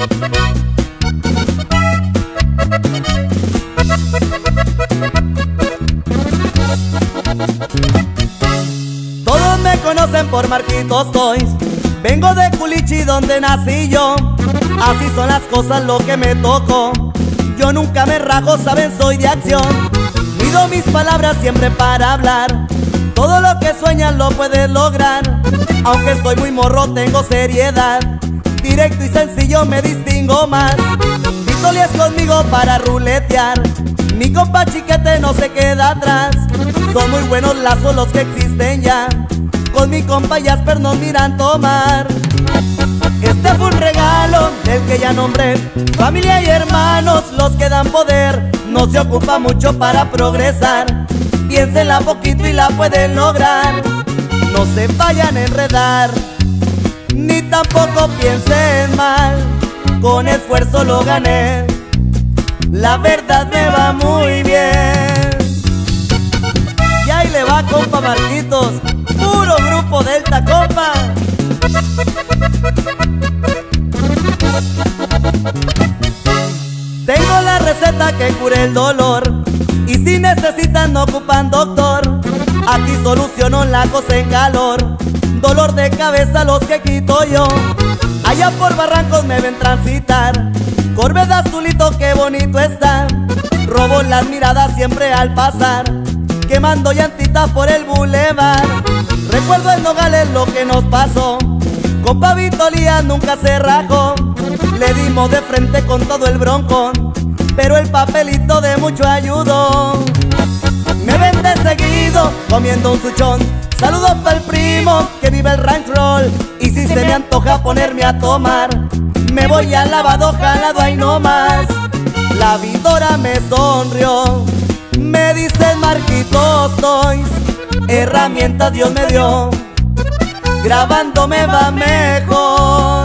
Todos me conocen por Marquitos Toys. Vengo de Culichi donde nací yo. Así son las cosas, lo que me tocó. Yo nunca me rajo, saben, soy de acción. Mido mis palabras siempre para hablar. Todo lo que sueñas lo puedes lograr. Aunque estoy muy morro, tengo seriedad. Directo y sencillo me distingo más. Vitoli es conmigo para ruletear. Mi compa Chiquete no se queda atrás. Son muy buenos lazos los que existen ya. Con mi compa Jasper nos miran tomar. Este fue un regalo del que ya nombré. Familia y hermanos los que dan poder. No se ocupa mucho para progresar. Piénsenla poquito y la pueden lograr. No se vayan a enredar, ni tampoco piensen mal. Con esfuerzo lo gané. La verdad me va muy bien. Y ahí le va, compa Marquitos. Puro grupo Delta, compa. Tengo la receta que cure el dolor. Y si necesitan no ocupan doctor. Aquí soluciono la cosa en calor. Dolor de cabeza los que quito yo. Allá por Barrancos me ven transitar. Corvette azulito, qué bonito está. Robo las miradas siempre al pasar. Quemando llantitas por el bulevar. Recuerdo en Nogales lo que nos pasó. Compa Vitolía nunca se rajó. Le dimos de frente con todo el broncón. Pero el papelito de mucho ayudó. Me ven de seguido comiendo un suchón. Saludos para el primo que vive el ranch roll. Y si se me antoja ponerme a tomar, me voy al lavado jalado ahí nomás. La vidora me sonrió. Me dice Marquitos Toys. Herramientas Dios me dio. Grabando me va mejor.